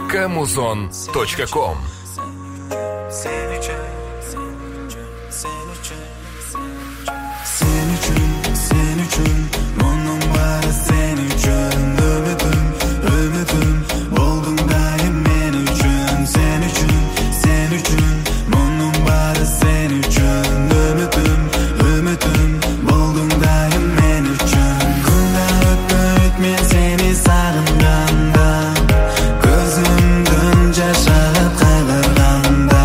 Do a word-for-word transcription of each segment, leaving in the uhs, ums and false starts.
камузон точка ком. Sen için, sen için, sen için, sen için, bunun bari sen için. Ümidim, ümidim, oldun daim men için. Sen için, sen için, bunun bari sen için. Ümidim, ümidim, oldun daim men için. Günler ötmüt men seni sağındanda, gözümdün yaşarıp kaygırganda.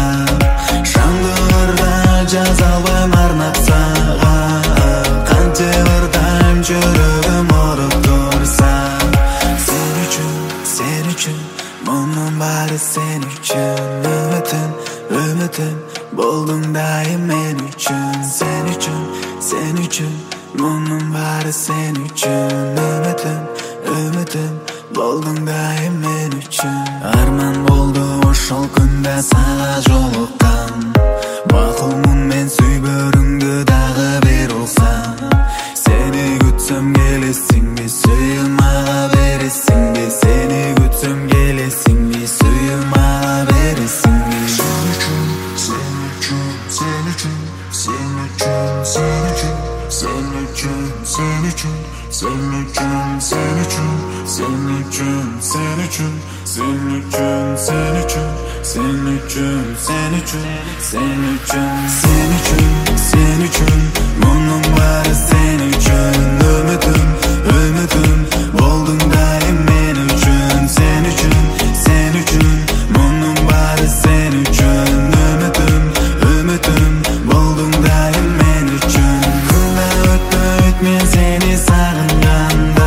Жазалбайм арнап саған, қанша ырдайм жүрегім ұрып тұрса. Сен үшін, сен үшін, мұның бәрі сен үшін. Үмітім, үмітім, болдың дайым мен үшін. Сен үшін, сен үшін, мұның бәрі сен үшін. Үмітім, үмітім, болдың дайым мен үшін. Арман болды ошол күнде сага жолыққан. Мақұлмын мен сүйбөріңді дағы бер болсам. Сені күтсем келесің бе, сүйім аға бересің бе. Сені күтсем келесің бе, сүйім аға бересің бе. Сен үшін, сен үшін, сен үшін, сен үшін, сен үшін, сен үшін, сен үшін, сен үшін, сен үшін, сен üçün, сен üçün, сен üçün, сен üçün, сен üçün, сен üçün, сен üçün, сен üçün, сен üçün, мұның бәрі сен үшін. Үмітім, үмітім, болдың дайым мен үшін. Сен үшін, сен үшін, мұның бәрі сен үшін. Үмітім, үмітім, болдың дайым мен үшін. Күнде өтмөйт мен сені сағынғанда,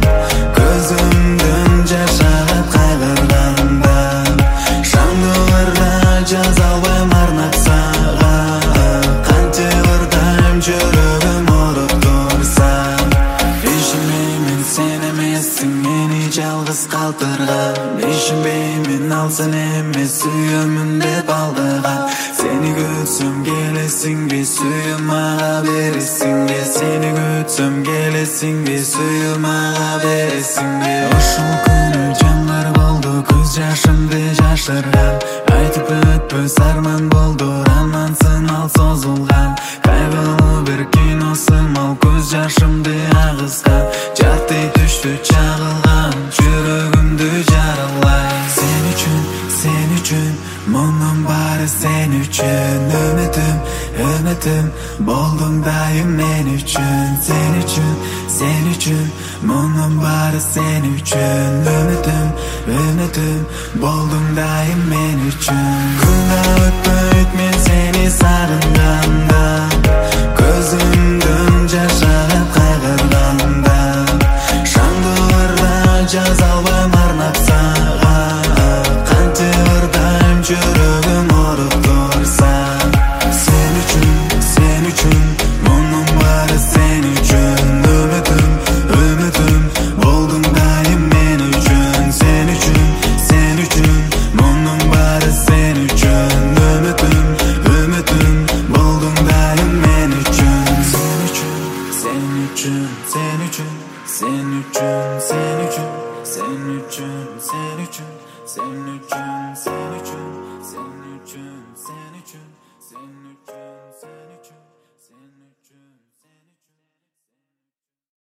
көзімдің жашағып қайғырғанда. Шаңдыларда жазалбайм арнап саған, қанша ырдайм жүрегім ұрып тұрса. Ешінбеймін сен емессің мені жалғыз қалтырған. Ешінбеймін ал сен емес сүйемін деп алдыған. Сені күтсем келесің бе, сүйім аға бересің бе. Сені күтсем келесің бе, сүйім аға бересің бе. Ошол күні жаңбыр болды, көз жашымды жашырған. Айтып өтпөс арман болды, романсың ал созулған. Кайгылы бір киносың ал көз жашымды ағызған. Жарты түшті чағылған, жүрегімді жаралай. Сен үшін, сен үшін, мұның бары сен үшін. Үмітім, үмітім, болдың дайым мен үшін. Сен үшін, сен үшін, мұның бары сен үшін. Үмітім, үмітім, болдың дайым мен үшін. Күнде өтмөйт мен сені